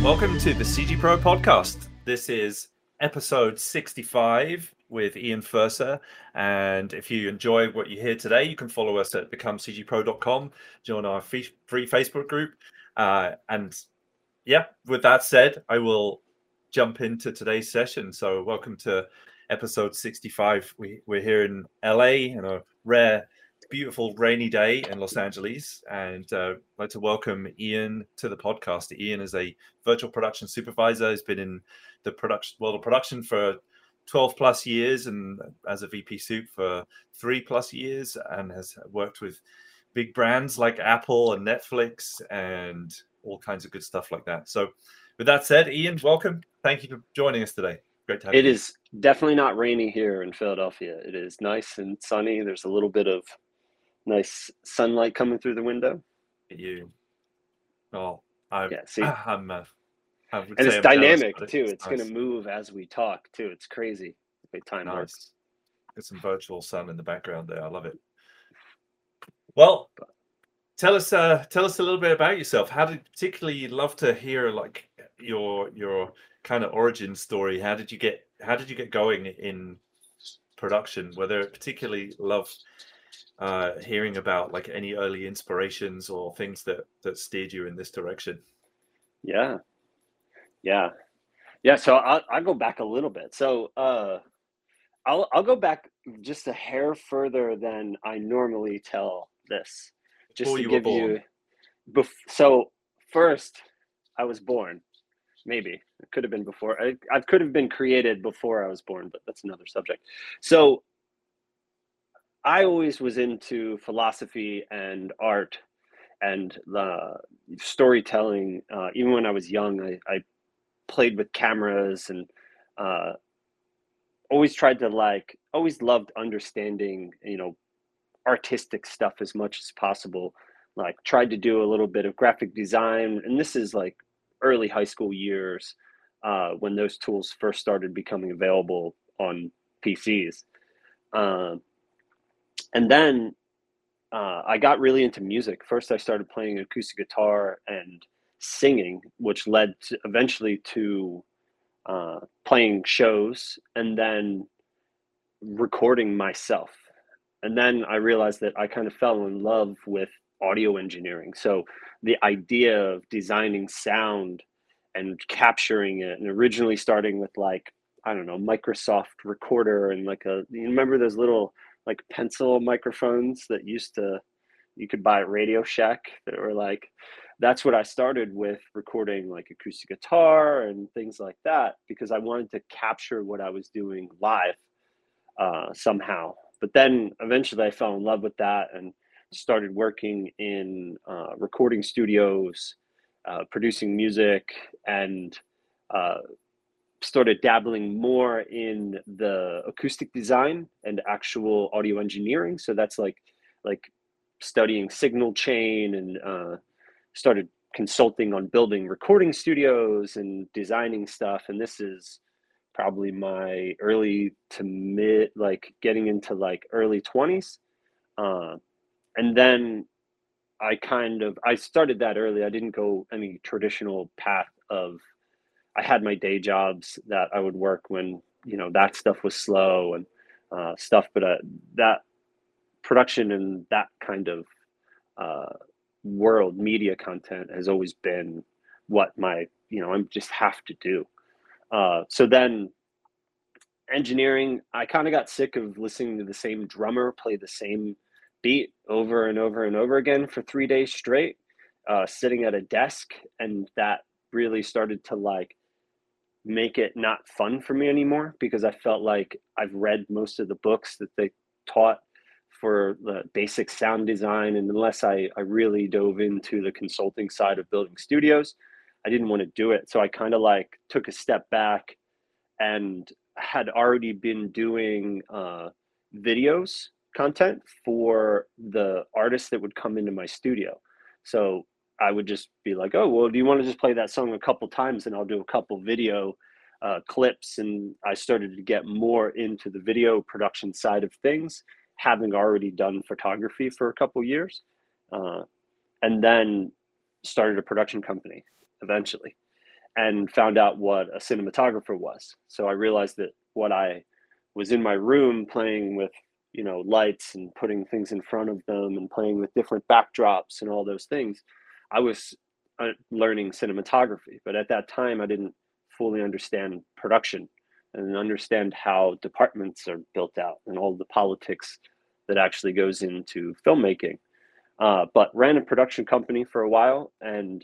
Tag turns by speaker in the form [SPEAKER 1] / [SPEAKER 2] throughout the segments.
[SPEAKER 1] Welcome to the CG Pro podcast. This is episode 65 with Ian Furser. And if you enjoy what you hear today, you can follow us at becomecgpro.com, join our free Facebook group. With that said, I will jump into today's session. So welcome to episode 65. We're here in LA on a rare, beautiful rainy day in Los Angeles, and I'd like to welcome Ian to the podcast. Ian is a virtual production supervisor. He's been in the world of production for 12 plus years and as a VP Soup for 3+ years, and has worked with big brands like Apple and Netflix and all kinds of good stuff like that. So with that said, Ian, welcome. Thank you for joining us today. Great to have you.
[SPEAKER 2] It is definitely not rainy here in Philadelphia. It is nice and sunny. There's a little bit of nice sunlight coming through the window.
[SPEAKER 1] And
[SPEAKER 2] it's dynamic too. It's nice. Going to move as we talk too. It's crazy the way time works.
[SPEAKER 1] There's some virtual sun in the background there. I love it. Well, tell us a little bit about yourself. How did particularly love to hear like your kind of origin story? How did you get going in production? Whether particularly love hearing about like any early inspirations or things that steered you in this direction.
[SPEAKER 2] Yeah. So I'll go back a little bit. So I'll go back just a hair further than I normally tell this. Just to give you. So first, I was born. Maybe it could have been before. I could have been created before I was born, but that's another subject. So I always was into philosophy and art and storytelling. Even when I was young, I played with cameras and always loved understanding, artistic stuff as much as possible. Like tried to do a little bit of graphic design. And this is like early high school years when those tools first started becoming available on PCs. And then I got really into music. First, I started playing acoustic guitar and singing, which led eventually to playing shows and then recording myself. And then I realized that I kind of fell in love with audio engineering. So the idea of designing sound and capturing it, and originally starting with Microsoft Recorder and you remember those little like pencil microphones that you could buy at Radio Shack that were that's what I started with, recording like acoustic guitar and things like that, because I wanted to capture what I was doing live somehow. But then eventually I fell in love with that and started working in recording studios, producing music, and started dabbling more in the acoustic design and actual audio engineering. So that's like studying signal chain and started consulting on building recording studios and designing stuff. And this is probably my early to mid, getting into early 20s. And then I started that early. I didn't go any traditional path of, I had my day jobs that I would work when, that stuff was slow and stuff. But that production and that kind of world, media content, has always been what I just have to do. So then engineering, I kind of got sick of listening to the same drummer play the same beat over and over and over again for 3 days straight, sitting at a desk. And that really started to make it not fun for me anymore, because I felt like I've read most of the books that they taught for the basic sound design. And unless I really dove into the consulting side of building studios, I didn't want to do it. So I kind of took a step back and had already been doing videos content for the artists that would come into my studio. So I would just be like, oh, well, do you want to just play that song a couple times and I'll do a couple video clips? And I started to get more into the video production side of things, having already done photography for a couple years, and then started a production company eventually. and found out what a cinematographer was. So I realized that what I was in my room playing with, you know, lights and putting things in front of them and playing with different backdrops and all those things, I was learning cinematography. But at that time, I didn't fully understand production and understand how departments are built out and all the politics that actually goes into filmmaking. But ran a production company for a while and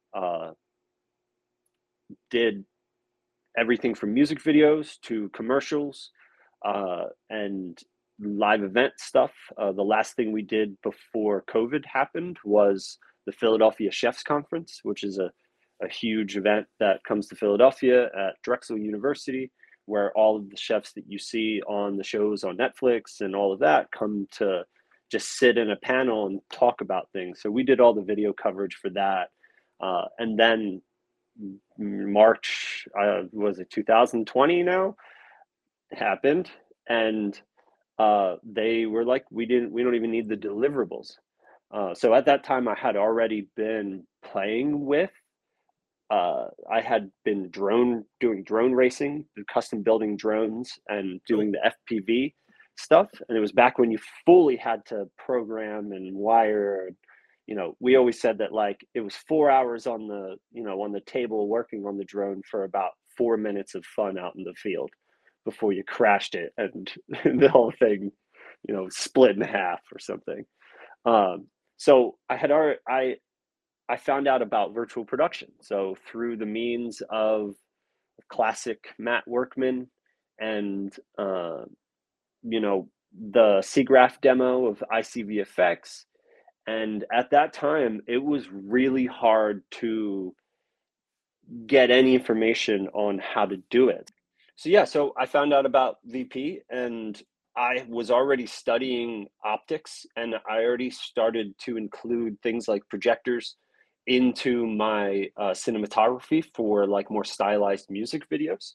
[SPEAKER 2] did everything from music videos to commercials and live event stuff. The last thing we did before COVID happened was the Philadelphia Chefs Conference, which is a huge event that comes to Philadelphia at Drexel University, where all of the chefs that you see on the shows on Netflix and all of that come to just sit in a panel and talk about things. So we did all the video coverage for that. And then March, was it 2020 now, happened. And they were like, we don't even need the deliverables. So at that time I had already been playing with, I had been doing drone racing, custom building drones and doing the FPV stuff. And it was back when you fully had to program and wire. You know, we always said that like it was 4 hours on the, you know, on the table working on the drone for about 4 minutes of fun out in the field before you crashed it and the whole thing, you know, split in half or something. So I found out about virtual production. So through the means of classic Matt Workman and, you know, the SIGGRAPH demo of ICVFX. And at that time, it was really hard to get any information on how to do it. So yeah, so I found out about VP and I was already studying optics and I already started to include things like projectors into my cinematography for like more stylized music videos.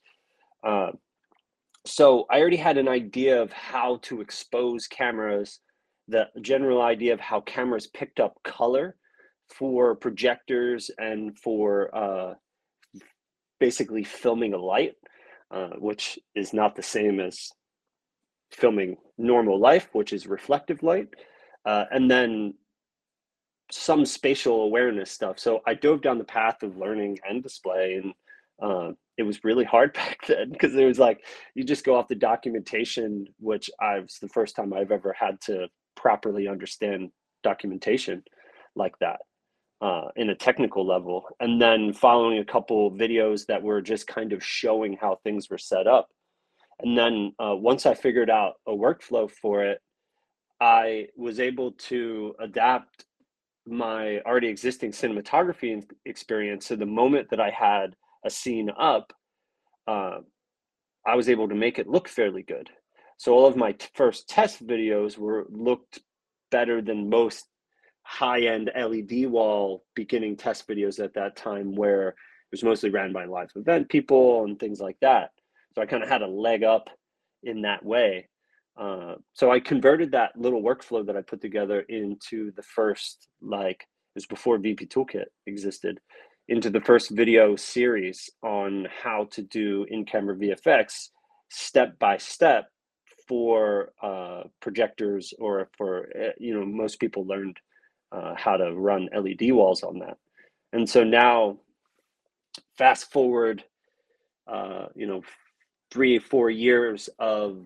[SPEAKER 2] So I already had an idea of how to expose cameras, the general idea of how cameras picked up color for projectors and for basically filming a light, which is not the same as filming normal life, which is reflective light, and then some spatial awareness stuff. So I dove down the path of learning and display, and it was really hard back then because it was like you just go off the documentation, which was the first time I've ever had to properly understand documentation like that in a technical level. And then following a couple videos that were just kind of showing how things were set up. And then once I figured out a workflow for it, I was able to adapt my already existing cinematography experience. So the moment that I had a scene up, I was able to make it look fairly good. So all of my first test videos looked better than most high-end LED wall beginning test videos at that time, where it was mostly ran by live event people and things like that. So I kind of had a leg up in that way. So I converted that little workflow that I put together into the first, like, it was before VP Toolkit existed, into the first video series on how to do in-camera VFX step by step for projectors, or for, you know, most people learned how to run LED walls on that. And so now, fast forward, you know, 3 or 4 years of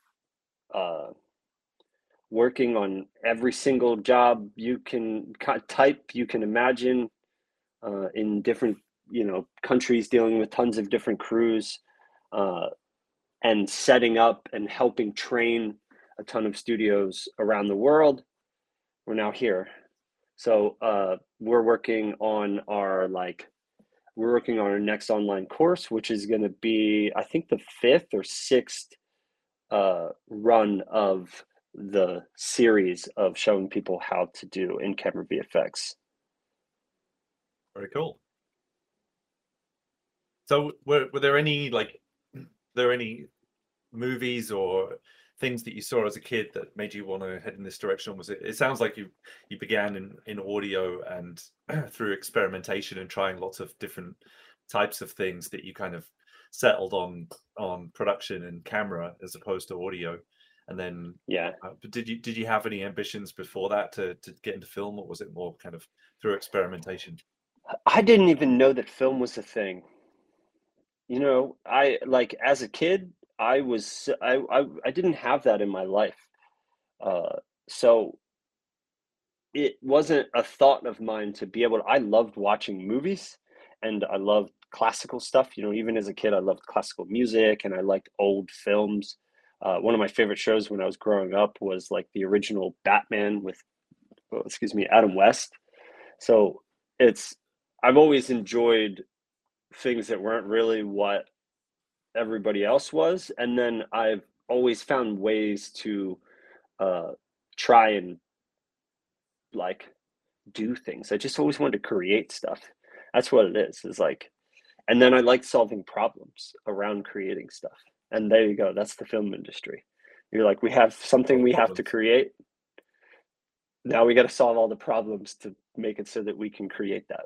[SPEAKER 2] working on every single job you can you can imagine, in different, you know, countries, dealing with tons of different crews, and setting up and helping train a ton of studios around the world. We're now here. So we're working on our next online course, which is going to be, I think, the 5th or 6th run of the series of showing people how to do in-camera VFX.
[SPEAKER 1] Very cool. So were there any movies or things that you saw as a kid that made you want to head in this direction? Was it sounds like you began in audio and through experimentation and trying lots of different types of things that you kind of settled on production and camera as opposed to audio. And then,
[SPEAKER 2] Yeah.
[SPEAKER 1] did you have any ambitions before that to get into film, or was it more kind of through experimentation?
[SPEAKER 2] I didn't even know that film was a thing. I like as a kid, I didn't have that in my life. Uh, so it wasn't a thought of mine to be able to, I loved watching movies and I loved classical stuff. Even as a kid, I loved classical music and I liked old films. One of my favorite shows when I was growing up was like the original Batman with, oh, excuse me, Adam West. So it's, I've always enjoyed things that weren't really what everybody else was. And then I've always found ways to uh, try and like do things. I just always wanted to create stuff. That's what it is like, and then I like solving problems around creating stuff. And there you go. That's the film industry. You're like, we have something
[SPEAKER 1] Solve
[SPEAKER 2] we have to
[SPEAKER 1] problems.
[SPEAKER 2] create. Now we got to solve all the problems to make it so that we can create that.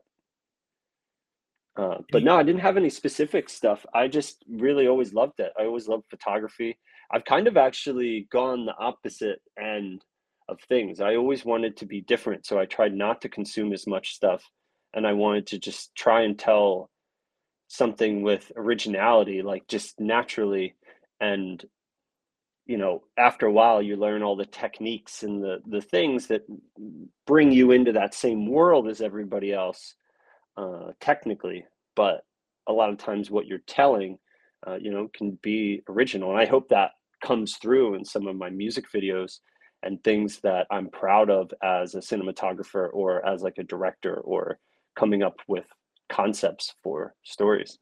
[SPEAKER 2] But
[SPEAKER 1] You,
[SPEAKER 2] no, I didn't have any specific stuff. I just really always loved it. I always loved photography. I've kind of actually gone the opposite end of things. I always wanted to be different, so I tried not to consume as much stuff, and I wanted to just try and tell something with originality, like just naturally. And after a while, you learn all the techniques and the things that bring you into that same world as everybody else, technically, but a lot of times what you're telling, can be original. And I hope that comes through in some of my music videos and things that I'm proud of as a cinematographer or as like a director or coming up with concepts for stories.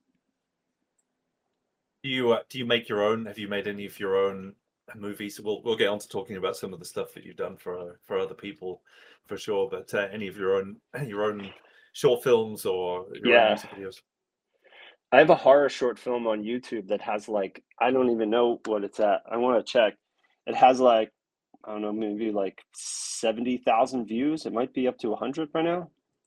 [SPEAKER 1] do you make your own? Have you made any of your own movies? We'll get on to talking about some of the stuff that you've done for other people, for sure. But any of your own short films or your own
[SPEAKER 2] Yeah.
[SPEAKER 1] music videos?
[SPEAKER 2] I have a horror short film on YouTube that has like, I don't even know what it's at. I want to check. It has like, I don't know, maybe like 70,000 views. It might be up to 100 by now.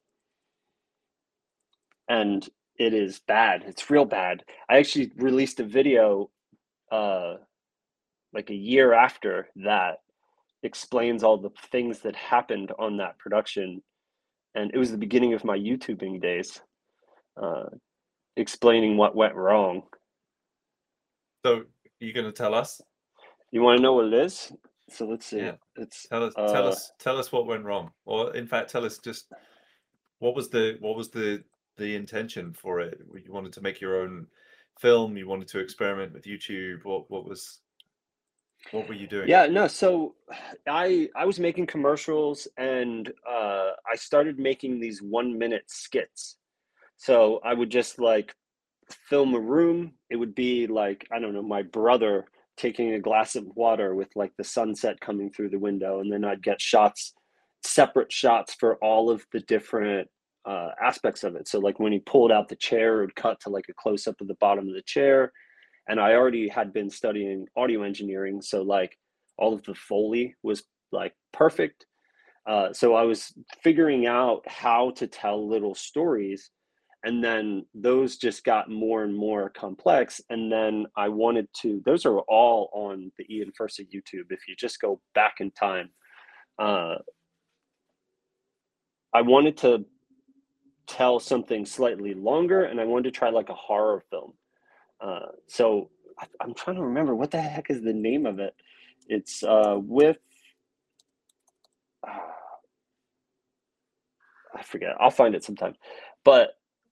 [SPEAKER 2] And it is bad. It's real bad. I actually released a video uh like a year after that explains all the things that happened on that production. And it was the beginning of my YouTubing days, uh explaining what went wrong.
[SPEAKER 1] So you're going to tell us?
[SPEAKER 2] You want to know what it is? So let's see.
[SPEAKER 1] Yeah.
[SPEAKER 2] It's
[SPEAKER 1] Tell us what went wrong, or in fact, tell us just what was the intention for it. You wanted to make your own film. You wanted to experiment with YouTube. What were you doing?
[SPEAKER 2] yeah, no, so I was making commercials and I started making these 1 minute skits. So I would just like film a room. It would be like, I don't know, my brother taking a glass of water with like the sunset coming through the window. And then I'd get shots, separate shots for all of the different aspects of it. So, like when he pulled out the chair, it would cut to like a close up of the bottom of the chair. And I already had been studying audio engineering. So, like, all of the Foley was like perfect. So I was figuring out how to tell little stories, and then those just got more and more complex. And then I wanted to, those are all on the Ian Fursa YouTube. If you just go back in time, uh, I wanted to tell something slightly longer and I wanted to try like a horror film. So I'm trying to remember what the heck is the name of it. It's with, I forget, I'll find it sometime. But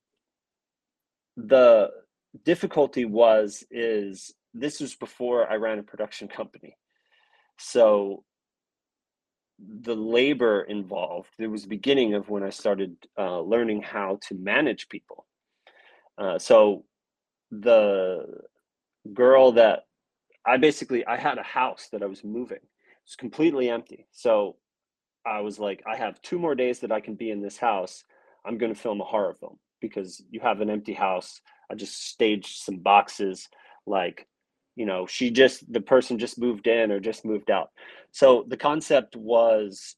[SPEAKER 2] the difficulty is this was before I ran a production company. So the labor involved, it was the beginning of when I started learning how to manage people. So the girl that I had a house that I was moving. It's completely empty. So I was like, I have 2 more days that I can be in this house. I'm going to film a horror film because you have an empty house. I just staged some boxes. Like, the person just moved in or just moved out. So the concept was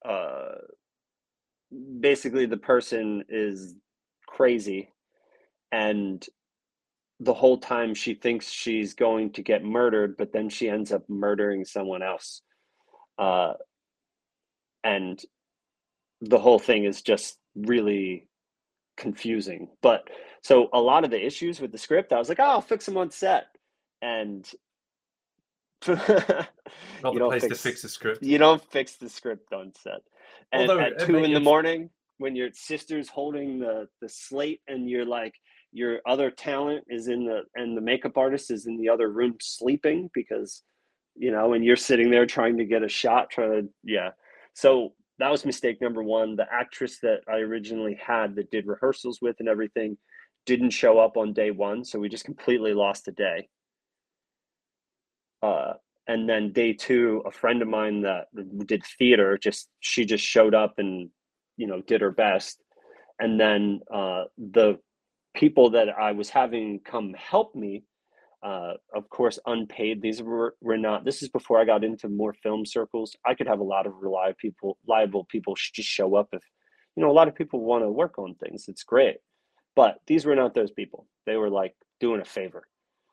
[SPEAKER 2] basically the person is crazy and the whole time she thinks she's going to get murdered, but then she ends up murdering someone else. Uh, and the whole thing is just really confusing. But so a lot of the issues with the script, I was like, oh, I'll fix them on set. And
[SPEAKER 1] Not
[SPEAKER 2] you
[SPEAKER 1] the
[SPEAKER 2] don't
[SPEAKER 1] place to
[SPEAKER 2] fix
[SPEAKER 1] fix the script.
[SPEAKER 2] you don't fix the script on set. And
[SPEAKER 1] Although
[SPEAKER 2] at
[SPEAKER 1] it
[SPEAKER 2] 2
[SPEAKER 1] may
[SPEAKER 2] in the
[SPEAKER 1] have,
[SPEAKER 2] morning, when your sister's holding the slate and you're like your other talent is in the and the makeup artist is in the other room sleeping because and you're sitting there trying to get a shot, yeah. So that was mistake number one. The actress that I originally had that did rehearsals with and everything didn't show up on day one, so we just completely lost a day. Uh, and then day two, a friend of mine that did theater she just showed up and did her best. And then the people that I was having come help me, of course, unpaid. These were not. This is before I got into more film circles. I could have a lot of reliable people just show up if a lot of people want to work on things. It's great, but these were not those people. They were like doing a favor.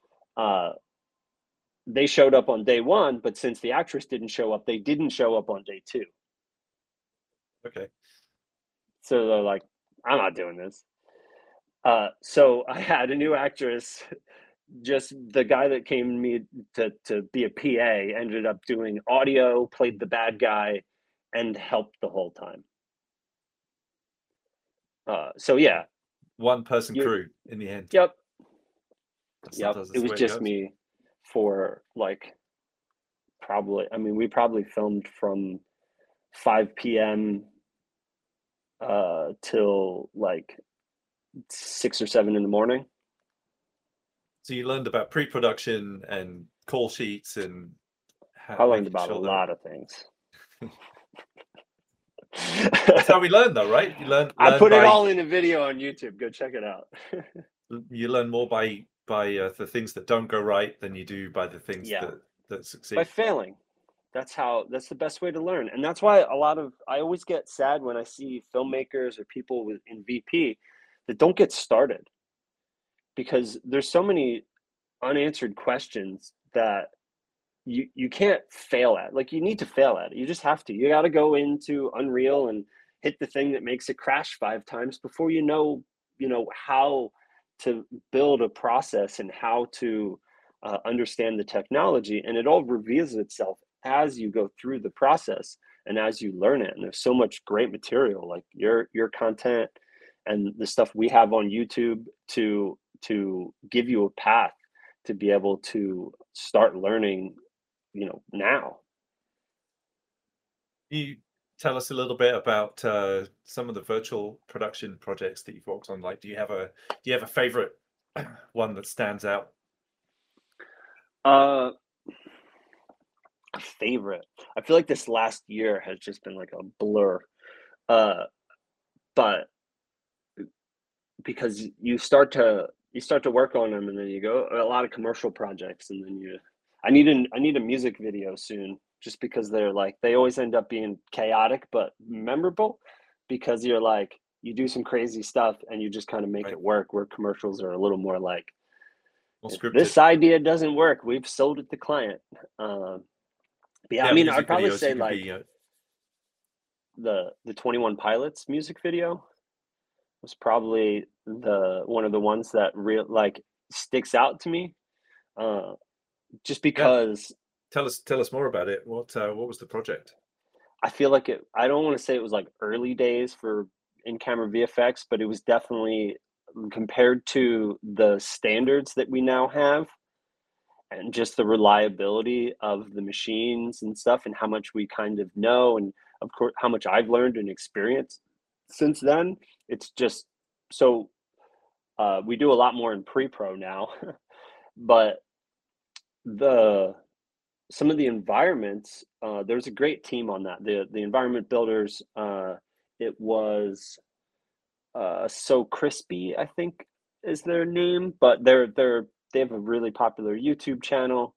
[SPEAKER 2] They showed up on day one, but since the actress didn't show up, they didn't show up on day two.
[SPEAKER 1] okay.
[SPEAKER 2] So they're like, I'm not doing this. So I had a new actress. Just the guy that came to me to be a PA ended up doing audio, played the bad guy, and helped the whole time. So yeah,
[SPEAKER 1] One person crew in the end.
[SPEAKER 2] Yep.
[SPEAKER 1] Yep.
[SPEAKER 2] It was just me for like probably. I mean, we probably filmed from 5 p.m. Till like 6 or 7 in the morning.
[SPEAKER 1] So you learned about pre-production and call sheets and
[SPEAKER 2] I learned about a lot of things.
[SPEAKER 1] That's how we learn, though, right? You learn.
[SPEAKER 2] I put it all in a video on YouTube. Go check it out.
[SPEAKER 1] You learn more by the things that don't go right than you do by the things that succeed.
[SPEAKER 2] By failing. That's the best way to learn. And that's why I always get sad when I see filmmakers or people in VP that don't get started, because there's so many unanswered questions that you can't fail at. Like, you need to fail at it. You just have to. You got to go into Unreal and hit the thing that makes it crash 5 times before you know how to build a process and how to understand the technology. And it all reveals itself as you go through the process and as you learn it. And there's so much great material, like your content and the stuff we have on YouTube to give you a path to be able to start learning now.
[SPEAKER 1] You tell us a little bit about some of the virtual production projects that you've worked on. Like, do you have a favorite one that stands out?
[SPEAKER 2] A favorite. I feel like this last year has just been like a blur. But because you start to work on them and then you go a lot of commercial projects, and then I need a music video soon, just because they always end up being chaotic but memorable, because you do some crazy stuff and you just kind of make it work, where commercials are a little more like, if this idea doesn't work, we've sold it to client. But yeah, I mean, I'd probably say like the 21 Pilots music video was probably one of the ones that sticks out to me, just because.
[SPEAKER 1] Tell us more about it. What was the project?
[SPEAKER 2] I feel like I don't want to say it was like early days for in-camera VFX, but it was definitely, compared to the standards that we now have and just the reliability of the machines and stuff, and how much we kind of know, and of course how much I've learned and experienced since then. It's just so we do a lot more in pre-pro now, but some of the environments, there's a great team on that. The environment builders, it was So Crispy, I think is their name, but they have a really popular YouTube channel,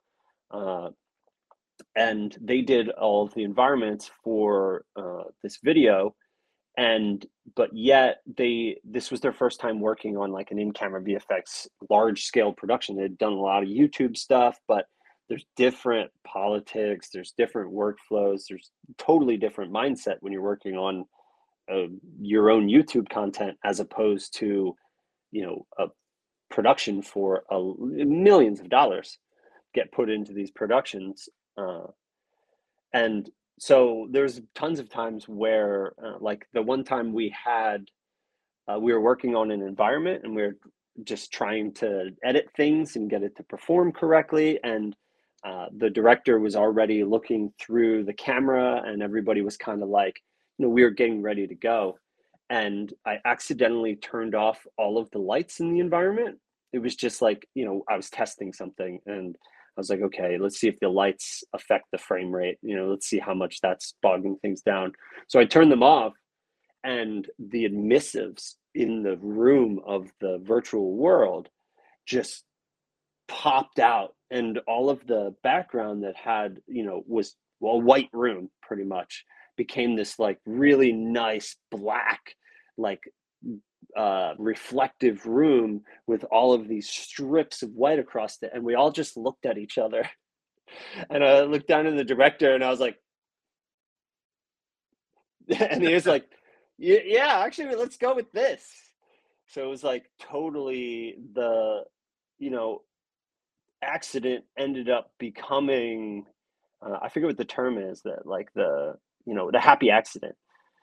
[SPEAKER 2] and they did all of the environments for this video. And but yet this was their first time working on like an in-camera VFX large scale production. They'd done a lot of YouTube stuff, but there's different politics, there's different workflows, there's totally different mindset when you're working on your own YouTube content as opposed to, a production for millions of dollars get put into these productions. And so there's tons of times where, like the one time we were working on an environment and we were just trying to edit things and get it to perform correctly. And the director was already looking through the camera and everybody was kind of like, we were getting ready to go. And I accidentally turned off all of the lights in the environment. It was just like, I was testing something and I was like, okay, let's see if the lights affect the frame rate. Let's see how much that's bogging things down. So I turned them off, and the emissives in the room of the virtual world just popped out, and all of the background that had, was a white room pretty much became this like really nice black, like reflective room with all of these strips of white across it. And we all just looked at each other. And I looked down at the director and I was like, and he was like, yeah, actually, let's go with this. So it was like totally the, accident ended up becoming, I forget what the term is, that like the happy accident.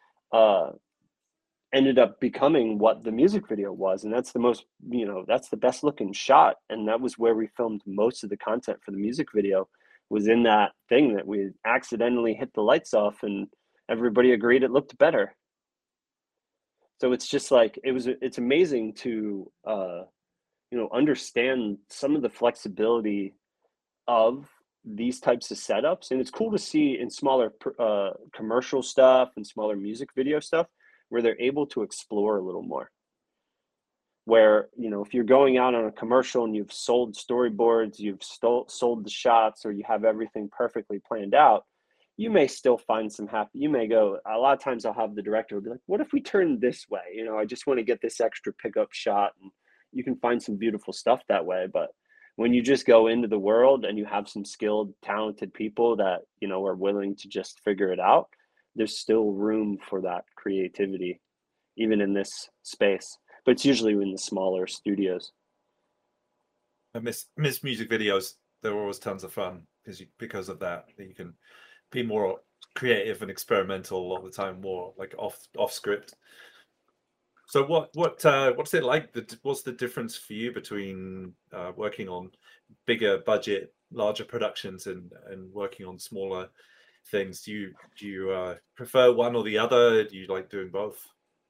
[SPEAKER 2] Ended up becoming what the music video was, and that's the most, that's the best looking shot, and that was where we filmed most of the content for the music video, was in that thing that we accidentally hit the lights off and everybody agreed it looked better. So it's just like it's amazing to understand some of the flexibility of these types of setups, and it's cool to see in smaller commercial stuff and smaller music video stuff where they're able to explore a little more. Where, if you're going out on a commercial and you've sold storyboards, you've sold the shots, or you have everything perfectly planned out, you may still find some happy. You may go, a lot of times I'll have the director will be like, what if we turn this way? I just want to get this extra pickup shot, and you can find some beautiful stuff that way. But when you just go into the world and you have some skilled, talented people that, are willing to just figure it out, there's still room for that creativity, even in this space. But it's usually in the smaller studios.
[SPEAKER 1] I miss music videos. They're always tons of fun because of that. You can be more creative and experimental a lot of the time, more like off script. So what's it like? What's the difference for you between working on bigger budget, larger productions and working on smaller things? Do you prefer one or the other? Do you like doing both?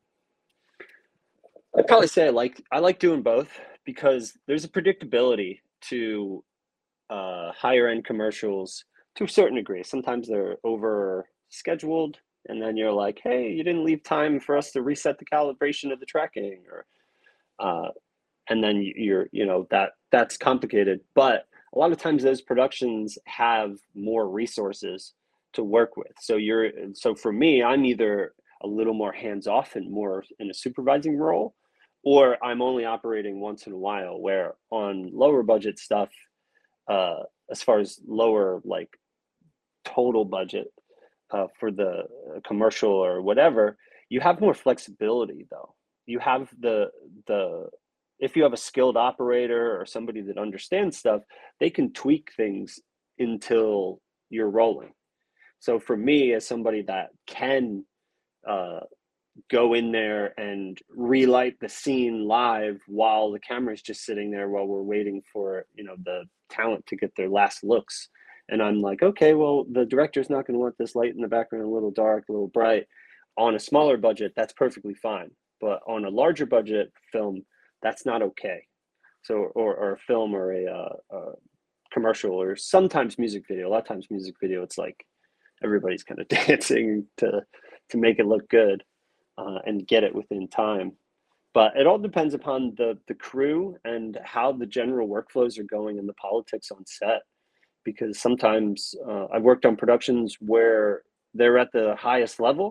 [SPEAKER 2] I'd probably say I like doing both, because there's a predictability to higher end commercials to a certain degree. Sometimes they're over scheduled, and then you're like, hey, you didn't leave time for us to reset the calibration of the tracking, or and then that's complicated. But a lot of times those productions have more resources to work with. So for me, I'm either a little more hands off and more in a supervising role, or I'm only operating once in a while, where on lower budget stuff, as far as lower like total budget for the commercial or whatever, you have more flexibility though. You have the if you have a skilled operator or somebody that understands stuff, they can tweak things until you're rolling. So for me, as somebody that can go in there and relight the scene live while the camera's just sitting there while we're waiting for the talent to get their last looks, and I'm like, okay, well, the director's not going to want this light in the background a little dark, a little bright. On a smaller budget, that's perfectly fine, but on a larger budget film, that's not okay. So or a film or a commercial, or sometimes music video. A lot of times music video, it's like everybody's kind of dancing to make it look good and get it within time. But it all depends upon the crew and how the general workflows are going and the politics on set. Because sometimes I've worked on productions where they're at the highest level,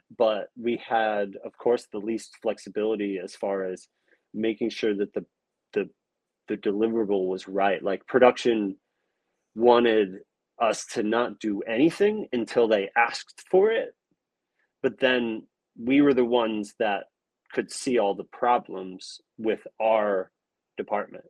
[SPEAKER 2] but we had, of course, the least flexibility as far as making sure that the the deliverable was right. Like production wanted us to not do anything until they asked for it, but then we were the ones that could see all the problems with our department.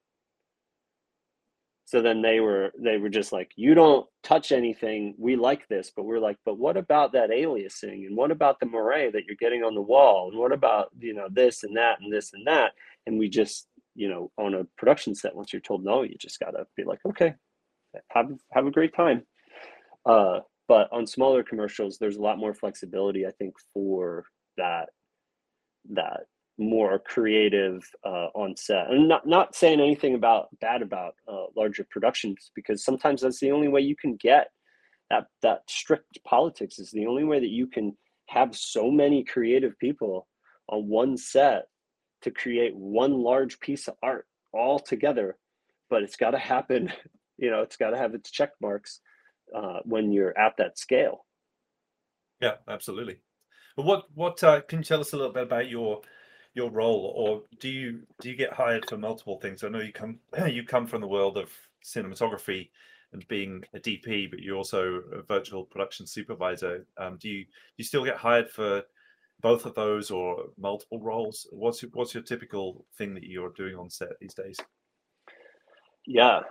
[SPEAKER 2] So then they were just like, you don't touch anything. We like this, but we're like, but what about that aliasing? And what about the moire that you're getting on the wall? And what about, this and that and this and that? And we just, on a production set, once you're told no, you just gotta be like, okay, have a great time. But on smaller commercials, there's a lot more flexibility, I think, for that more creative on set. And not saying anything bad about larger productions, because sometimes that's the only way you can get that strict politics. Is the only way that you can have so many creative people on one set to create one large piece of art all together. But it's got to happen, it's got to have its check marks when you're at that scale.
[SPEAKER 1] Yeah, absolutely. But what can you tell us a little bit about your role, or do you get hired for multiple things? I know you come from the world of cinematography and being a DP, but you're also a virtual production supervisor. Do you still get hired for both of those or multiple roles? What's your typical thing that you're doing on set these days?
[SPEAKER 2] Yeah.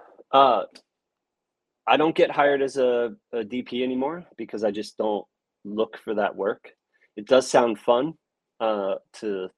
[SPEAKER 2] I don't get hired as a DP anymore because I just don't look for that work. It does sound fun to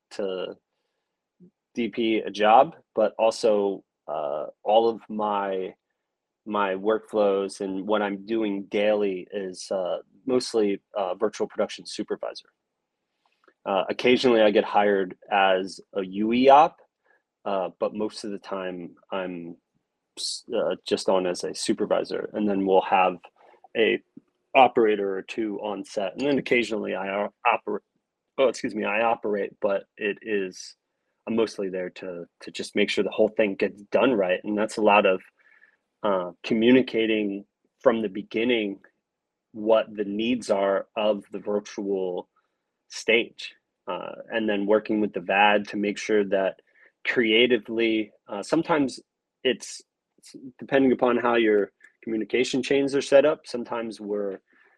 [SPEAKER 2] DP a job, but also all of my workflows and what I'm doing daily is mostly virtual production supervisor. Occasionally I get hired as a UE op, but most of the time I'm just on as a supervisor, and then we'll have a operator or two on set, and then occasionally I operate. Oh, excuse me, I operate, but I'm mostly there to just make sure the whole thing gets done right, and that's a lot of communicating from the beginning what the needs are of the virtual stage, and then working with the VAD to make sure that creatively, sometimes it's depending upon how your communication chains are set up. Sometimes we're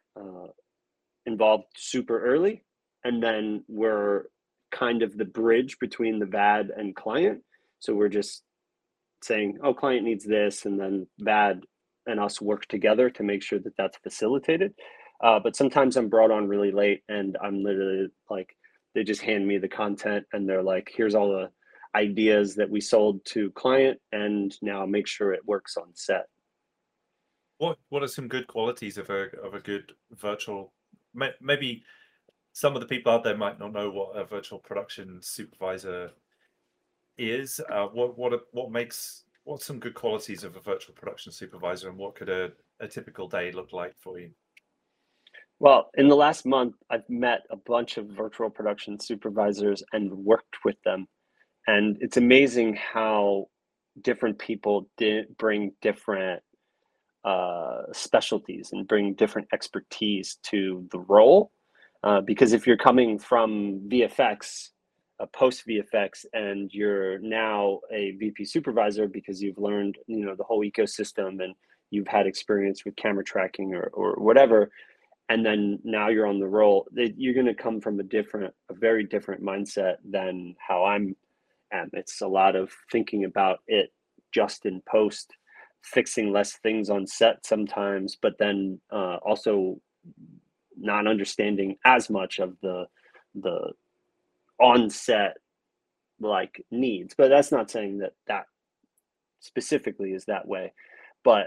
[SPEAKER 2] involved super early, and then we're kind of the bridge between the VAD and client. So we're just saying, oh, client needs this, and then VAD and us work together to make sure that that's facilitated. But sometimes I'm brought on really late, and I'm literally like, they just hand me the content, and they're like, here's all the ideas that we sold to client, and now make sure it works on set.
[SPEAKER 1] What are some good qualities of a good virtual? Maybe some of the people out there might not know what a virtual production supervisor is. What's some good qualities of a virtual production supervisor, and what could a typical day look like for you?
[SPEAKER 2] Well, in the last month, I've met a bunch of virtual production supervisors and worked with them. And it's amazing how different people bring different specialties and bring different expertise to the role. Because if you're coming from VFX, post VFX, and you're now a VP supervisor because you've learned, the whole ecosystem, and you've had experience with camera tracking or whatever, and then now you're on the roll, you're going to come from a very different mindset than how I'm at. It's a lot of thinking about it just in post, fixing less things on set sometimes, but then also not understanding as much of the on set like needs. But that's not saying that specifically is that way. But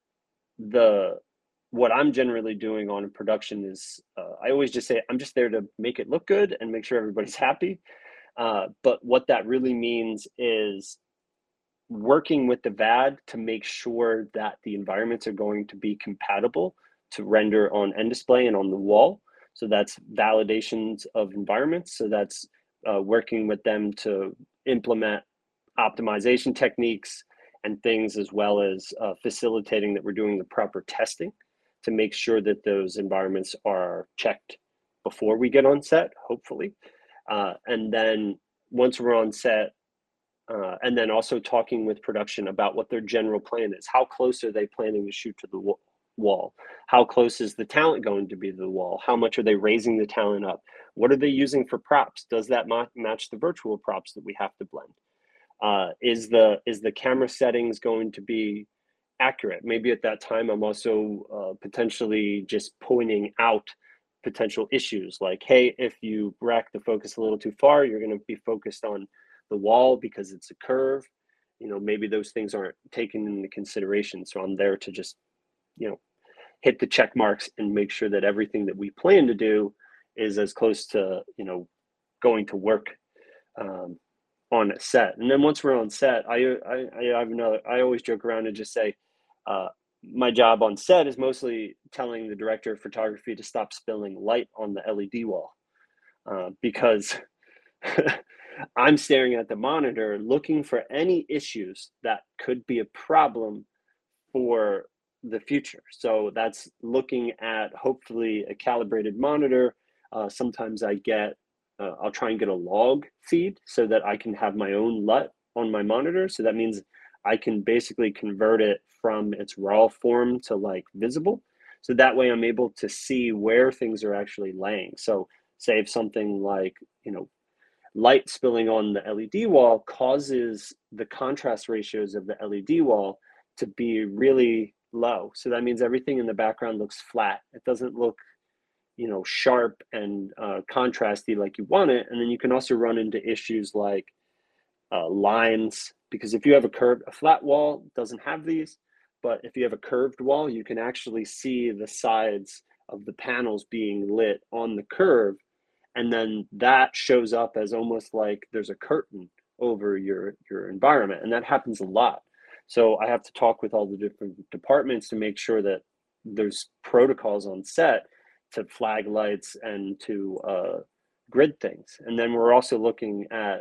[SPEAKER 2] what I'm generally doing on a production is I always just say I'm just there to make it look good and make sure everybody's happy. But what that really means is working with the VAD to make sure that the environments are going to be compatible to render on end display and on the wall. So that's validations of environments. So that's working with them to implement optimization techniques and things, as well as facilitating that we're doing the proper testing to make sure that those environments are checked before we get on set, hopefully. And then once we're on set, and then also talking with production about what their general plan is. How close are they planning to shoot to the wall? How close is the talent going to be to the wall? How much are they raising the talent up? What are they using for props? Does that match the virtual props that we have to blend? Is the camera settings going to be accurate? Maybe at that time I'm also potentially just pointing out potential issues, like, hey, if you rack the focus a little too far, you're going to be focused on the wall because it's a curve. Maybe those things aren't taken into consideration. So I'm there to just hit the check marks and make sure that everything that we plan to do is as close to going to work on a set. And then once we're on set, I always joke around and just say, my job on set is mostly telling the director of photography to stop spilling light on the LED wall, because I'm staring at the monitor looking for any issues that could be a problem for the future. So that's looking at hopefully a calibrated monitor. Sometimes I'll try and get a log feed so that I can have my own LUT on my monitor. So that means I can basically convert it from its raw form to like visible. So that way I'm able to see where things are actually laying. So say if something like, light spilling on the LED wall causes the contrast ratios of the LED wall to be really low. So that means everything in the background looks flat. It doesn't look sharp and contrasty like you want it. And then you can also run into issues like lines, because if you have a flat wall doesn't have these, but if you have a curved wall, you can actually see the sides of the panels being lit on the curve, and then that shows up as almost like there's a curtain over your environment, and that happens a lot. So I have to talk with all the different departments to make sure that there's protocols on set to flag lights and to grid things. And then we're also looking at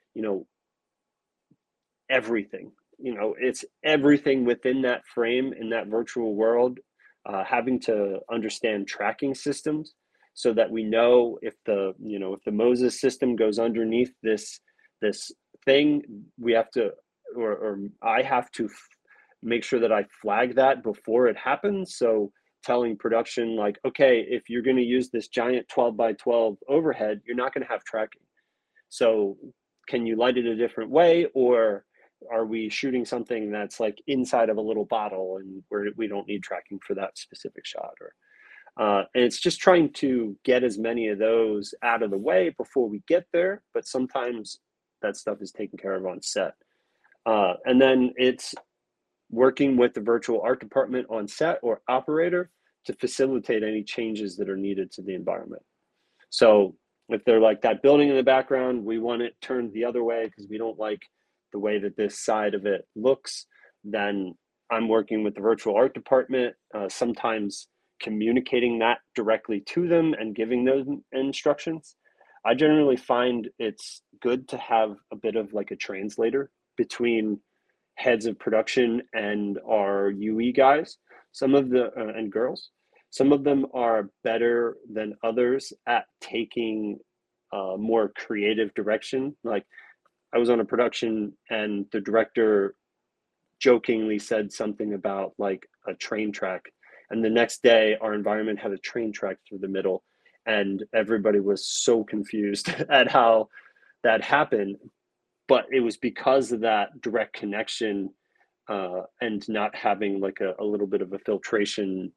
[SPEAKER 2] everything. It's everything within that frame in that virtual world, having to understand tracking systems so that we know if the Moses system goes underneath this thing, we have to, or I have to make sure that I flag that before it happens. So telling production like, okay, if you're going to use this giant 12 by 12 overhead, you're not going to have tracking. So can you light it a different way, or are we shooting something that's like inside of a little bottle and where we don't need tracking for that specific shot? Or and it's just trying to get as many of those out of the way before we get there. But sometimes that stuff is taken care of on set. And then it's working with the virtual art department on set or operator to facilitate any changes that are needed to the environment. So if they're like that building in the background, we want it turned the other way because we don't like the way that this side of it looks, then I'm working with the virtual art department, sometimes communicating that directly to them and giving those instructions. I generally find it's good to have a bit of like a translator between heads of production and our UE guys, and girls. Some of them are better than others at taking more creative direction. Like I was on a production and the director jokingly said something about like a train track. And the next day our environment had a train track through the middle, and everybody was so confused at how that happened. But it was because of that direct connection and not having like a little bit of a filtration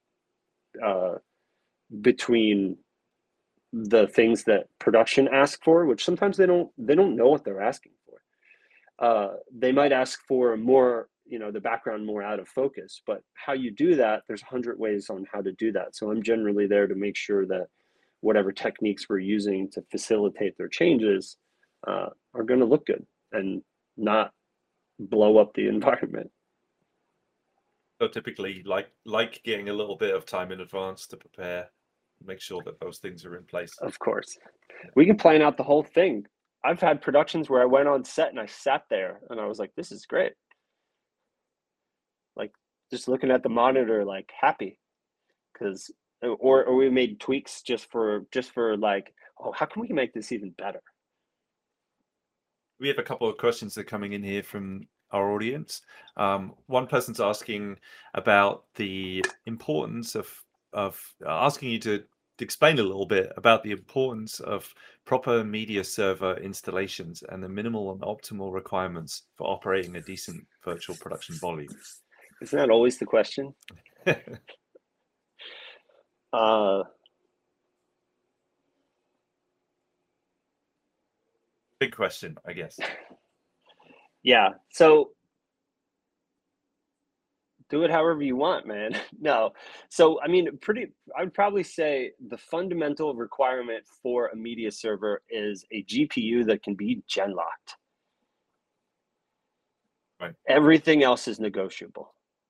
[SPEAKER 2] between the things that production ask for, which sometimes they don't know what they're asking for. They might ask for more, the background more out of focus, but how you do that, there's 100 ways on how to do that. So I'm generally there to make sure that whatever techniques we're using to facilitate their changes are going to look good and not blow up the environment.
[SPEAKER 1] So typically, like getting a little bit of time in advance to prepare, make sure that those things are in place.
[SPEAKER 2] Of course, we can plan out the whole thing. I've had productions where I went on set and I sat there and I was like, this is great. Like just looking at the monitor, like happy, because or we made tweaks just for like, oh, how can we make this even better?
[SPEAKER 1] We have a couple of questions that are coming in here from our audience. One person's asking about the importance of asking you to explain a little bit about the importance of proper media server installations and the minimal and optimal requirements for operating a decent virtual production volume.
[SPEAKER 2] Isn't that always the question?
[SPEAKER 1] Big question, I guess.
[SPEAKER 2] Yeah. So do it however you want, man. No. So, I mean, I would probably say the fundamental requirement for a media server is a GPU that can be gen locked.
[SPEAKER 1] Right.
[SPEAKER 2] Everything else is negotiable.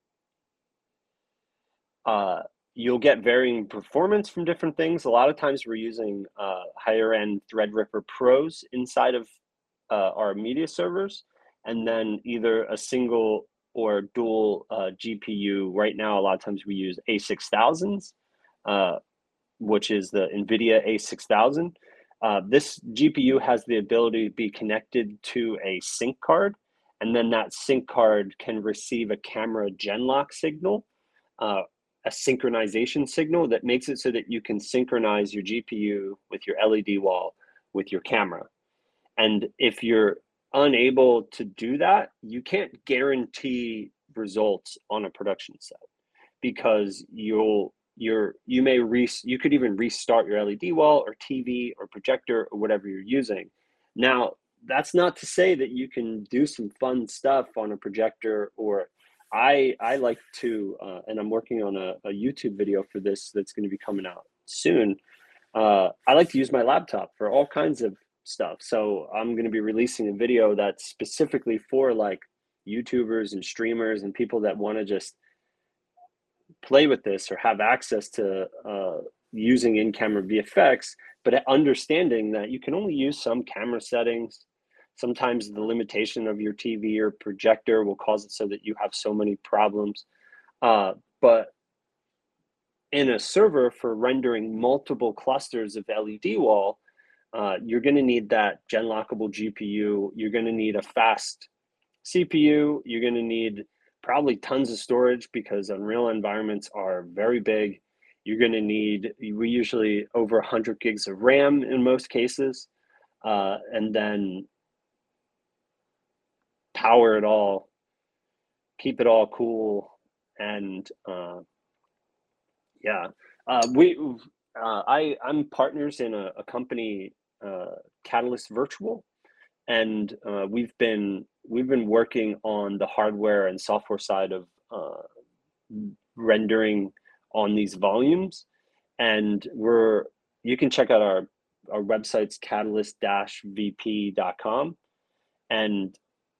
[SPEAKER 2] You'll get varying performance from different things. A lot of times we're using higher end Threadripper Pros inside of our media servers, and then either a single or dual GPU. Right now, a lot of times we use A6000s, which is the NVIDIA A6000. This GPU has the ability to be connected to a sync card, and then that sync card can receive a camera genlock signal, a synchronization signal that makes it so that you can synchronize your GPU with your LED wall with your camera. And if you're unable to do that, you can't guarantee results on a production set, because you could even restart your LED wall or TV or projector or whatever you're using. Now, that's not to say that you can do some fun stuff on a projector, or I like to, and I'm working on a YouTube video for this that's going to be coming out soon. I like to use my laptop for all kinds of stuff. So I'm going to be releasing a video that's specifically for like YouTubers and streamers and people that want to just play with this or have access to using in-camera VFX, but understanding that you can only use some camera settings. Sometimes the limitation of your TV or projector will cause it so that you have so many problems. But in a server for rendering multiple clusters of LED wall, you're going to need that gen lockable GPU. You're going to need a fast CPU. You're going to need probably tons of storage, because Unreal environments are very big. You're going to need, we usually over 100 gigs of RAM in most cases, and then power it all, keep it all cool, and yeah. I'm partners in a company, Catalyst Virtual, and we've been working on the hardware and software side of rendering on these volumes, and you can check out our website's catalyst-vp.com, and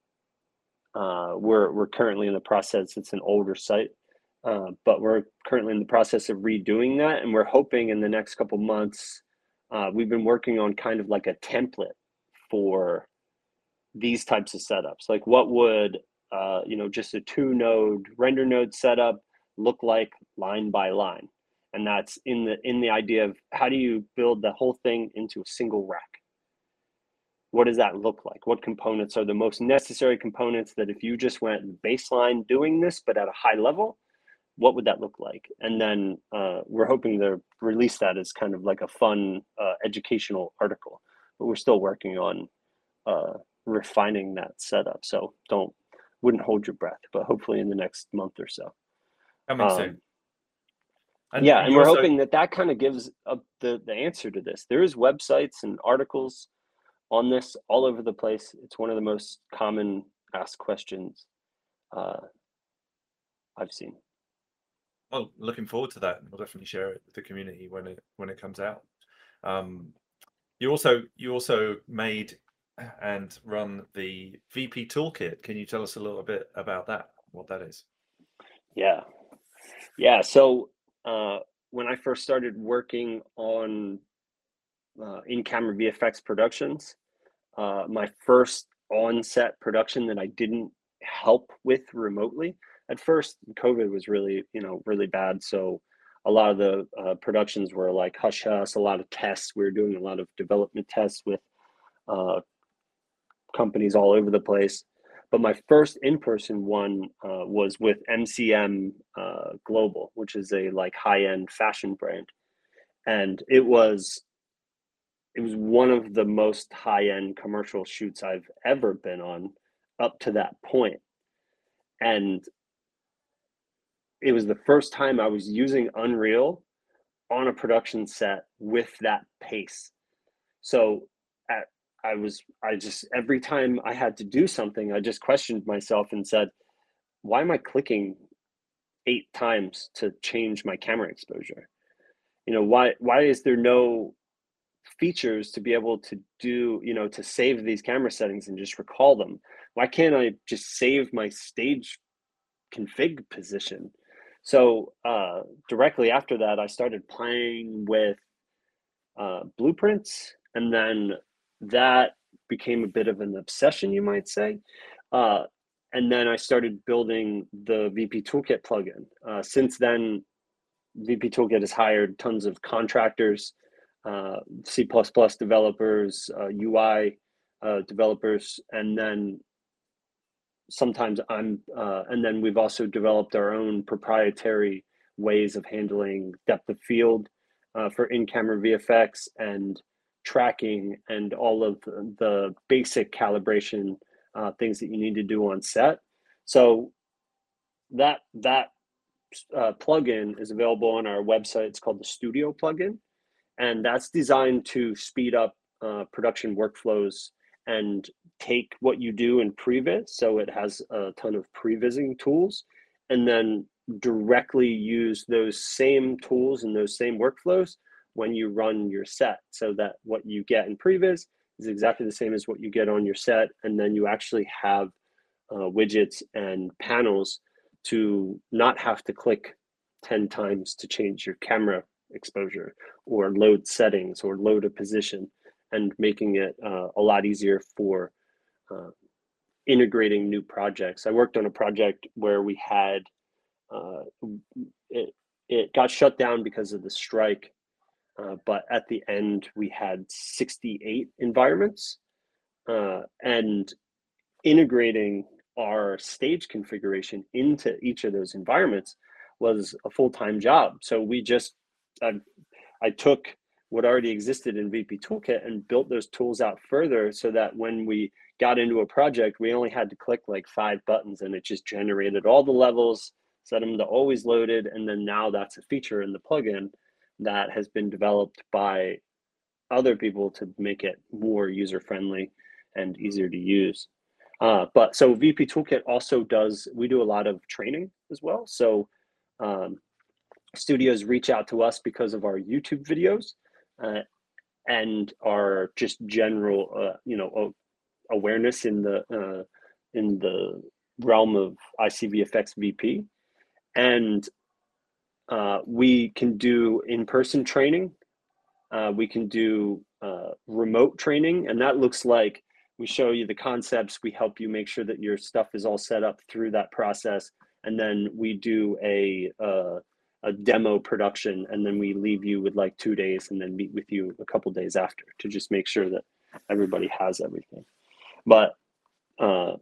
[SPEAKER 2] we're currently in the process. It's an older site, but we're currently in the process of redoing that, and we're hoping in the next couple months. We've been working on kind of like a template for these types of setups. Like, what would just a 2-node render node setup look like line by line? And that's in the idea of, how do you build the whole thing into a single rack? What does that look like? What components are the most necessary components that if you just went baseline doing this, but at a high level, what would that look like? And then we're hoping to release that as kind of like a fun educational article, but we're still working on refining that setup. So wouldn't hold your breath, but hopefully in the next month or so.
[SPEAKER 1] Coming soon.
[SPEAKER 2] And we're hoping that kind of gives the answer to this. There is websites and articles on this all over the place. It's one of the most common asked questions I've seen.
[SPEAKER 1] Well, looking forward to that. We'll definitely share it with the community when it comes out. You also made and run the VP Toolkit. Can you tell us a little bit about that? What that is?
[SPEAKER 2] Yeah. So when I first started working on in-camera VFX productions, my first on-set production that I didn't help with remotely. At first, COVID was really bad, so a lot of the productions were like hush hush, a lot of tests. We were doing a lot of development tests with companies all over the place. But my first in-person one was with MCM Global, which is a like high-end fashion brand, and it was one of the most high-end commercial shoots I've ever been on up to that point. And it was the first time I was using Unreal on a production set with that pace. So I just, every time I had to do something, I just questioned myself and said, why am I clicking 8 times to change my camera exposure? Why is there no features to be able to do, to save these camera settings and just recall them? Why can't I just save my stage config position? So directly after that, I started playing with blueprints, and then that became a bit of an obsession, you might say. And then I started building the VP Toolkit plugin. Since then, VP Toolkit has hired tons of contractors, C++ developers, UI developers, and then sometimes and then we've also developed our own proprietary ways of handling depth of field for in-camera VFX and tracking and all of the basic calibration things that you need to do on set. So that plugin is available on our website. It's called the Studio plugin, and that's designed to speed up production workflows and take what you do in previs, so it has a ton of prevising tools, and then directly use those same tools and those same workflows when you run your set, so that what you get in previs is exactly the same as what you get on your set, and then you actually have widgets and panels to not have to click 10 times to change your camera exposure or load settings or load a position, and making it a lot easier for integrating new projects. I worked on a project where we had it got shut down because of the strike, but at the end we had 68 environments, and integrating our stage configuration into each of those environments was a full-time job. So we just I took what already existed in VP Toolkit and built those tools out further, so that when we got into a project, we only had to click like 5 buttons and it just generated all the levels, set them to always loaded. And then now that's a feature in the plugin that has been developed by other people to make it more user-friendly and easier to use. But so VP Toolkit also we do a lot of training as well. So studios reach out to us because of our YouTube videos and our just general, awareness in the realm of ICVFX VP. And we can do in-person training. We can do remote training, and that looks like we show you the concepts, we help you make sure that your stuff is all set up through that process, and then we do a demo production, and then we leave you with like 2 days and then meet with you a couple days after to just make sure that everybody has everything. But on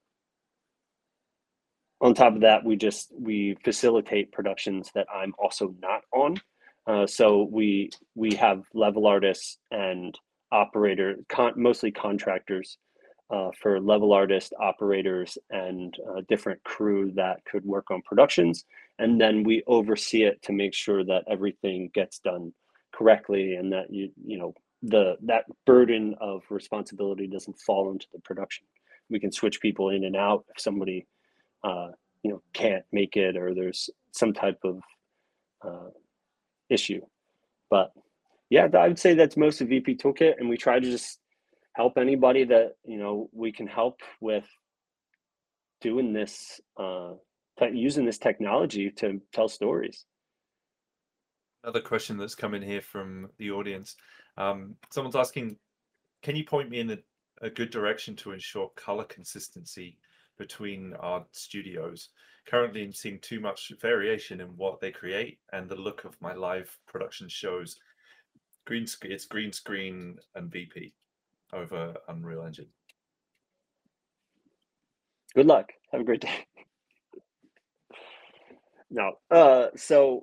[SPEAKER 2] top of that, we facilitate productions that I'm also not on. So we have level artists and mostly contractors for level artist operators and different crew that could work on productions. And then we oversee it to make sure that everything gets done correctly, and that that burden of responsibility doesn't fall into the production. We can switch people in and out if somebody can't make it or there's some type of issue. But yeah, I would say that's most of VP Toolkit, and we try to just help anybody that we can help with doing this, using this technology to tell stories.
[SPEAKER 1] Another question that's come in here from the audience. Someone's asking, can you point me in a good direction to ensure color consistency between our studios. Currently, I'm seeing too much variation in what they create and the look of my live production shows. It's green screen and VP over Unreal Engine.
[SPEAKER 2] Good luck. Have a great day. No, so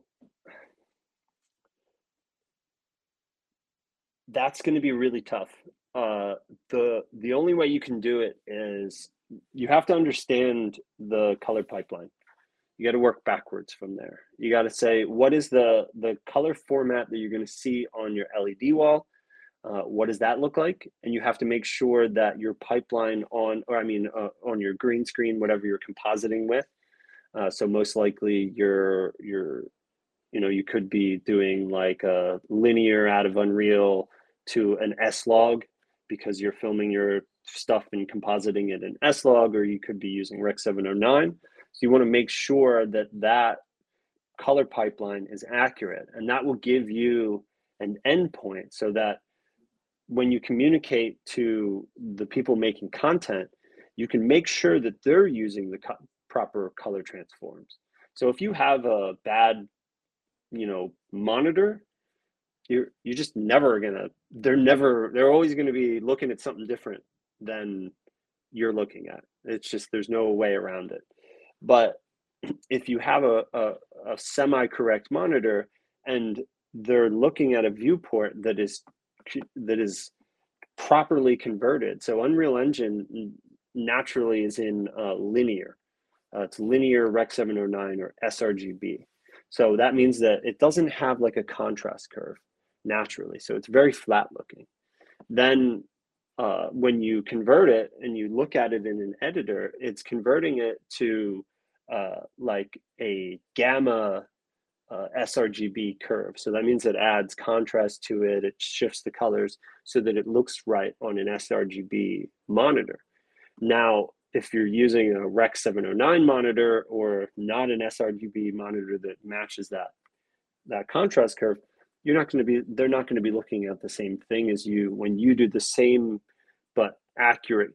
[SPEAKER 2] that's going to be really tough. The only way you can do it is you have to understand the color pipeline. You got to work backwards from there. You got to say, what is the color format that you're going to see on your LED wall? What does that look like? And you have to make sure that your pipeline on your green screen, whatever you're compositing with. So most likely you could be doing like a linear out of Unreal to an S-Log because you're filming your stuff and compositing it in S-Log, or you could be using Rec 709. So you want to make sure that that color pipeline is accurate, and that will give you an endpoint so that when you communicate to the people making content, you can make sure that they're using the proper color transforms. So if you have a bad, monitor, you're just never gonna. They're always going to be looking at something different than you're looking at. It's just there's no way around it. But if you have a semi-correct monitor and they're looking at a viewport that is properly converted, so Unreal Engine naturally is in linear. It's linear Rec 709 or sRGB. So that means that it doesn't have like a contrast curve naturally. So it's very flat looking. Then when you convert it and you look at it in an editor, it's converting it to like a gamma sRGB curve. So that means it adds contrast to it. It shifts the colors so that it looks right on an sRGB monitor. Now, if you're using a Rec 709 monitor or not an sRGB monitor that matches that contrast curve, they're not going to be looking at the same thing as you when you do the same but accurate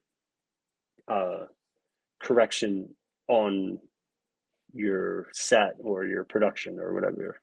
[SPEAKER 2] correction on your set or your production or whatever.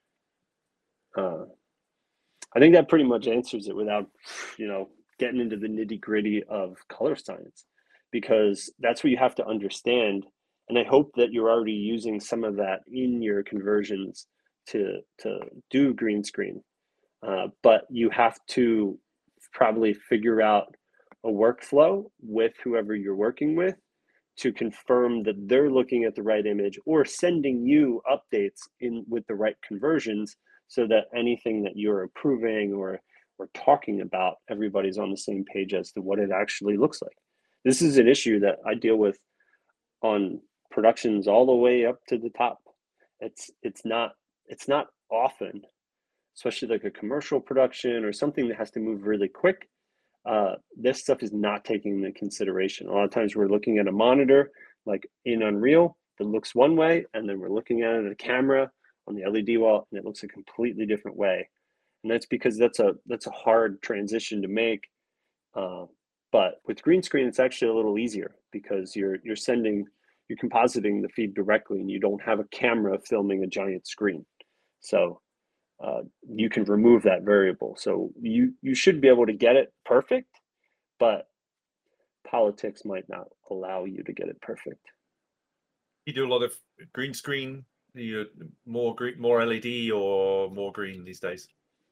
[SPEAKER 2] I think that pretty much answers it without, getting into the nitty-gritty of color science, because that's what you have to understand. And I hope that you're already using some of that in your conversions to do green screen. But you have to probably figure out a workflow with whoever you're working with to confirm that they're looking at the right image or sending you updates in with the right conversions so that anything that you're approving or talking about, everybody's on the same page as to what it actually looks like. This is an issue that I deal with on productions all the way up to the top. It's not often, especially like a commercial production or something that has to move really quick. This stuff is not taken into consideration. A lot of times we're looking at a monitor like in Unreal that looks one way, and then we're looking at it at a camera on the LED wall and it looks a completely different way. And that's because that's a hard transition to make. But with green screen, it's actually a little easier because you're compositing the feed directly and you don't have a camera filming a giant screen. So you can remove that variable. So you should be able to get it perfect, but politics might not allow you to get it perfect.
[SPEAKER 1] You do a lot of green screen. You more green, more LED, or more green these days?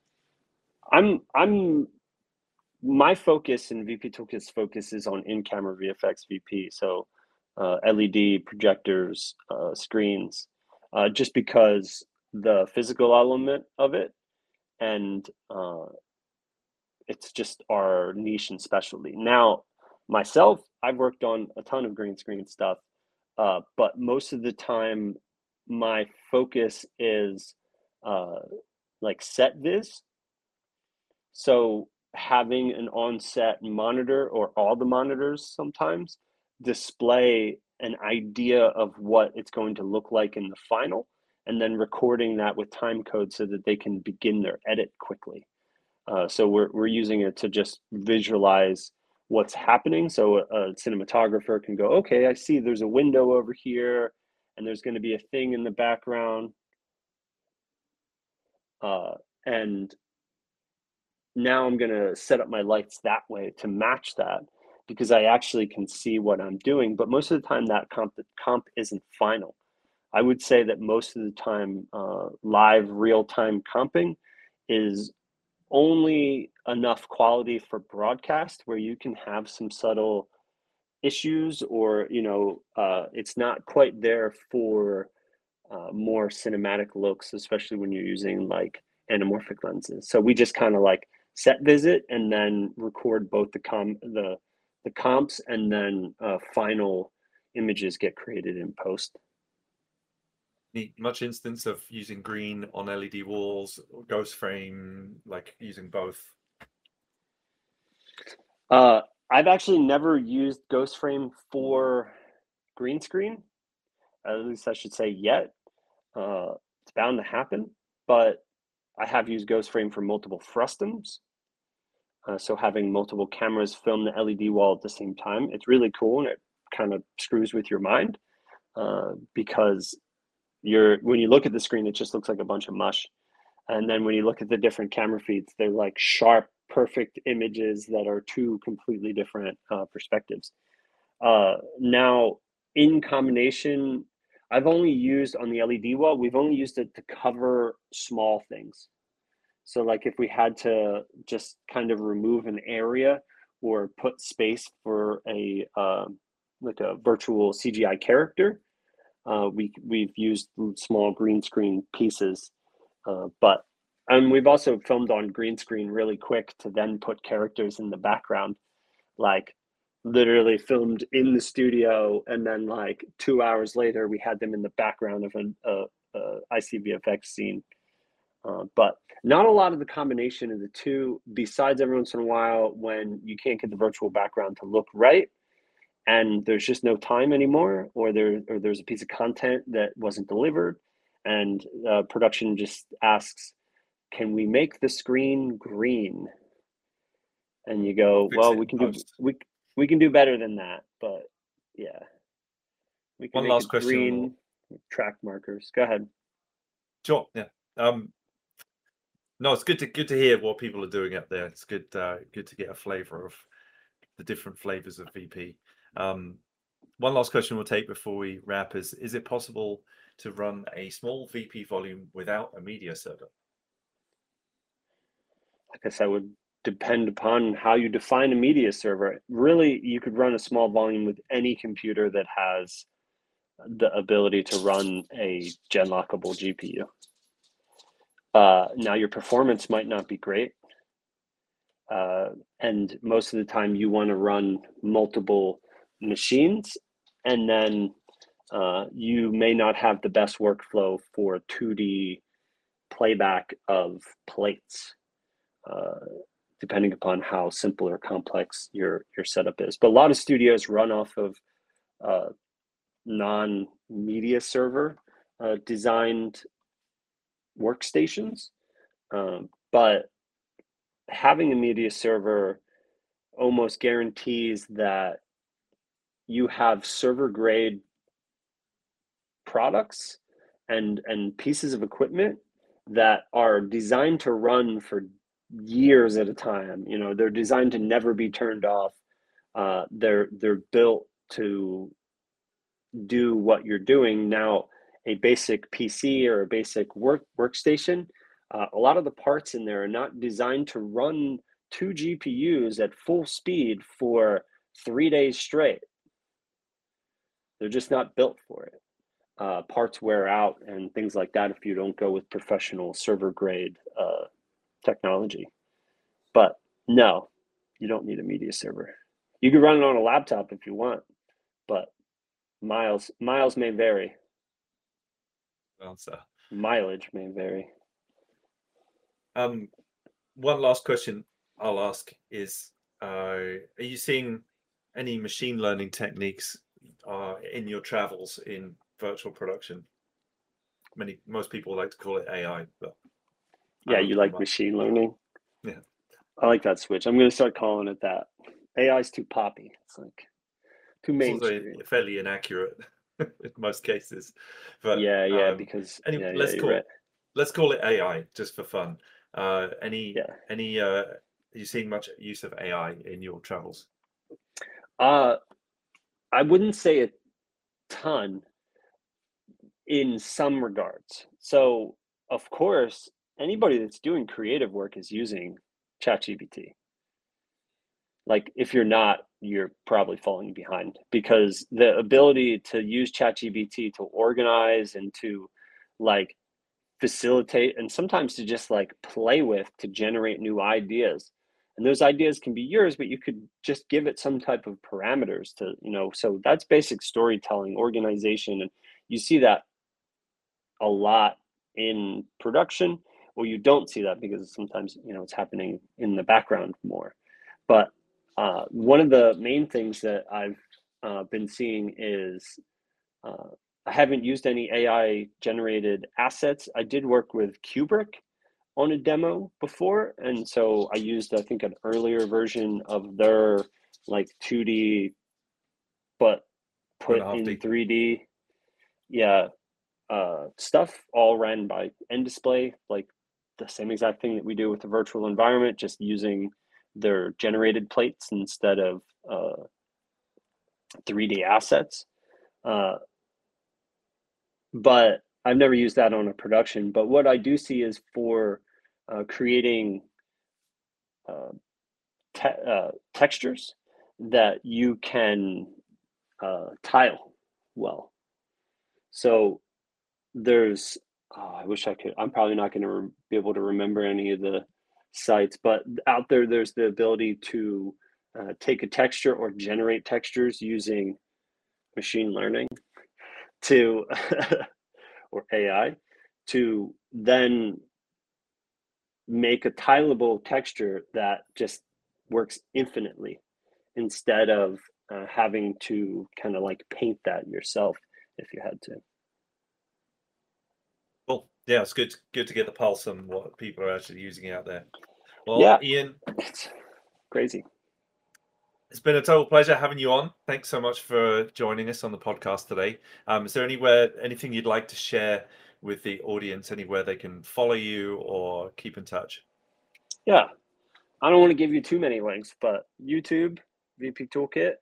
[SPEAKER 2] My focus and VP Toolkit's focus is on in-camera VFX VP. So LED projectors, screens, just because the physical element of it, and it's just our niche and specialty. Now, myself, I've worked on a ton of green screen stuff, but most of the time, my focus is like set viz. So having an on-set monitor or all the monitors sometimes display an idea of what it's going to look like in the final, and then recording that with time code so that they can begin their edit quickly. So we're using it to just visualize what's happening. So a cinematographer can go, okay, I see there's a window over here and there's going to be a thing in the background. And now I'm going to set up my lights that way to match that, because I actually can see what I'm doing. But most of the time that comp isn't final. I would say that most of the time live real-time comping is only enough quality for broadcast where you can have some subtle issues, or it's not quite there for more cinematic looks, especially when you're using like anamorphic lenses. So we just kind of like set visit and then record both the comps, and then final images get created in post.
[SPEAKER 1] Much instance of using green on LED walls, or ghost frame, like using both?
[SPEAKER 2] I've actually never used ghost frame for green screen, at least I should say yet. It's bound to happen, but I have used ghost frame for multiple frustums. So having multiple cameras film the LED wall at the same time, it's really cool, and it kind of screws with your mind because when you look at the screen, it just looks like a bunch of mush. And then when you look at the different camera feeds, they're like sharp, perfect images that are two completely different perspectives. Now, in combination, I've only used on the LED wall, we've only used it to cover small things. So like if we had to just kind of remove an area or put space for like a virtual CGI character, we've used small green screen pieces, and we've also filmed on green screen really quick to then put characters in the background, like literally filmed in the studio, and then like 2 hours later we had them in the background of an ICVFX scene. But not a lot of the combination of the two, besides every once in a while when you can't get the virtual background to look right and there's just no time anymore, or there's a piece of content that wasn't delivered, and production just asks, can we make the screen green? And you go, well, we can do better than that, but yeah, we can
[SPEAKER 1] One
[SPEAKER 2] make
[SPEAKER 1] last
[SPEAKER 2] it
[SPEAKER 1] question.
[SPEAKER 2] green track markers. Go ahead.
[SPEAKER 1] Sure. Yeah. No, it's good to hear what people are doing up there. It's good to get a flavor of the different flavors of VP. One last question we'll take before we wrap is it possible to run a small VP volume without a media server?
[SPEAKER 2] I guess that would depend upon how you define a media server. Really, you could run a small volume with any computer that has the ability to run a gen-lockable GPU. Now, your performance might not be great. And most of the time you want to run multiple machines, and then you may not have the best workflow for 2D playback of plates, depending upon how simple or complex your setup is. But a lot of studios run off of non-media server designed workstations, but having a media server almost guarantees that you have server grade products and pieces of equipment that are designed to run for years at a time. They're designed to never be turned off. They're built to do what you're doing. Now, a basic PC or a basic workstation, a lot of the parts in there are not designed to run 2 GPUs at full speed for 3 days straight. They're just not built for it. Parts wear out and things like that if you don't go with professional server grade technology. But no, you don't need a media server. You can run it on a laptop if you want, but miles may vary.
[SPEAKER 1] Well, so
[SPEAKER 2] Mileage may vary.
[SPEAKER 1] one last question I'll ask is, are you seeing any machine learning techniques in your travels in virtual production? Most people like to call it AI, but
[SPEAKER 2] yeah, you like machine learning?
[SPEAKER 1] Yeah,
[SPEAKER 2] I like that switch. I'm going to start calling it that. AI is too poppy. It's like too
[SPEAKER 1] It's also
[SPEAKER 2] mainstream.
[SPEAKER 1] fairly inaccurate in most cases. But
[SPEAKER 2] Yeah, because
[SPEAKER 1] let's
[SPEAKER 2] you're right.
[SPEAKER 1] call it AI just for fun.
[SPEAKER 2] Yeah.
[SPEAKER 1] Are you seeing much use of AI in your travels?
[SPEAKER 2] I wouldn't say a ton in some regards. So, of course, anybody that's doing creative work is using ChatGPT. Like, if you're not, you're probably falling behind because the ability to use ChatGPT to organize and to like facilitate and sometimes to just like play with to generate new ideas. And those ideas can be yours, but you could just give it some type of parameters to, so that's basic storytelling, organization. And you see that a lot in production, or you don't see that because sometimes, it's happening in the background more. But one of the main things that I've been seeing is I haven't used any AI generated assets. I did work with Kubrick on a demo before. And so I used, I think, an earlier version of their like 2D, but put in 3D. Yeah. Stuff all ran by NDisplay, like the same exact thing that we do with the virtual environment, just using their generated plates instead of 3D assets. But I've never used that on a production. But what I do see is for creating textures that you can tile well. So there's, I wish I could, I'm probably not going to be able to remember any of the sites, but out there's the ability to take a texture or generate textures using machine learning to or AI to then make a tileable texture that just works infinitely instead of having to kind of like paint that yourself if you had to.
[SPEAKER 1] Cool. Yeah, it's good to get the pulse on what people are actually using out there. Well,
[SPEAKER 2] Yeah,
[SPEAKER 1] Ian,
[SPEAKER 2] it's crazy.
[SPEAKER 1] It's been a total pleasure having you on. Thanks so much for joining us on the podcast today. Is there anything you'd like to share with the audience, anywhere they can follow you or keep in touch?
[SPEAKER 2] Yeah, I don't want to give you too many links, but YouTube, VP Toolkit.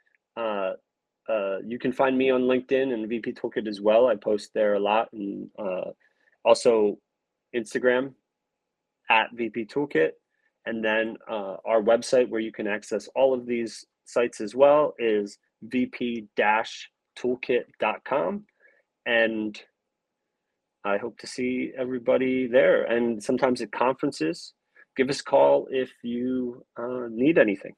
[SPEAKER 2] You can find me on LinkedIn and VP Toolkit as well. I post there a lot, and also Instagram at VP Toolkit. And then our website where you can access all of these sites as well is vp-toolkit.com. And I hope to see everybody there. And sometimes at conferences, give us a call if you need anything.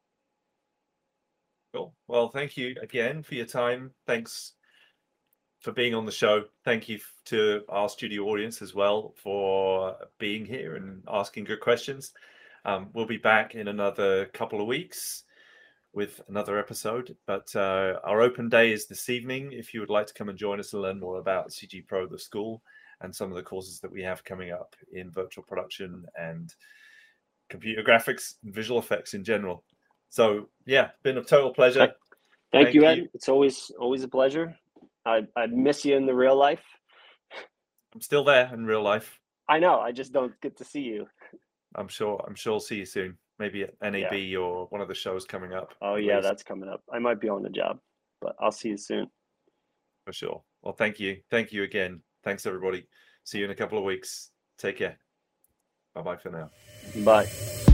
[SPEAKER 1] Cool. Well, thank you again for your time. Thanks for being on the show. Thank you to our studio audience as well for being here and asking good questions. We'll be back in another couple of weeks with another episode, but our open day is this evening. If you would like to come and join us and learn more about CG Pro, the school, and some of the courses that we have coming up in virtual production and computer graphics and visual effects in general. So yeah, been a total pleasure.
[SPEAKER 2] Thank you, Ed. It's always a pleasure. I miss you in the real life.
[SPEAKER 1] I'm still there in real life.
[SPEAKER 2] I know. I just don't get to see you.
[SPEAKER 1] I'm sure I'll see you soon. Maybe at NAB or one of the shows coming up.
[SPEAKER 2] Oh yeah, that's coming up. I might be on the job, but I'll see you soon.
[SPEAKER 1] For sure. Well, thank you. Thank you again. Thanks everybody. See you in a couple of weeks. Take care. Bye-bye for now.
[SPEAKER 2] Bye.